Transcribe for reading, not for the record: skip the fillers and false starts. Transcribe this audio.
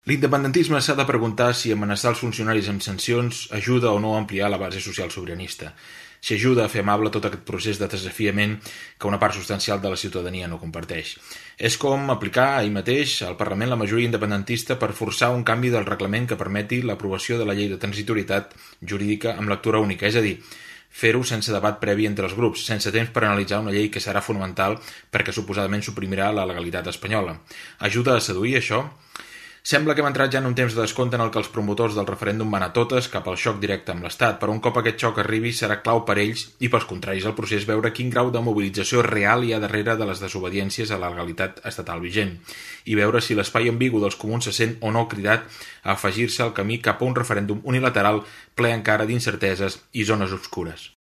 L'independentisme s'ha de preguntar si amenaçar els funcionaris amb sancions ajuda o no a ampliar la base social sobiranista, si ajuda a fer amable tot aquest procés de desafiament que una part substancial de la ciutadania no comparteix. És com aplicar ahir mateix al Parlament la majoria independentista per forçar un canvi del reglament que permeti l'aprovació de la llei de transitorietat jurídica amb lectura única, és a dir, fer-ho sense debat previ entre els grups, sense temps per analitzar una llei que serà fonamental perquè suposadament suprimirà la legalitat espanyola. Ajuda a seduir això? Sembla que hem entrat ja en un temps de descompte en el que els promotors del referèndum van a totes cap al xoc directe amb l'Estat, però un cop aquest xoc arribi serà clau per ells i pels contraris al procés veure quin grau de mobilització real hi ha darrere de les desobediències a la legalitat estatal vigent i veure si l'espai ambigu dels comuns se sent o no cridat a afegir-se al camí cap a un referèndum unilateral ple encara d'incerteses i zones obscures.